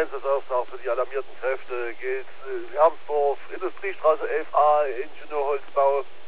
Einsatzaufträge für die alarmierten Kräfte gilt Hermsdorf, Industriestraße 11a, Ingenieurholzbau.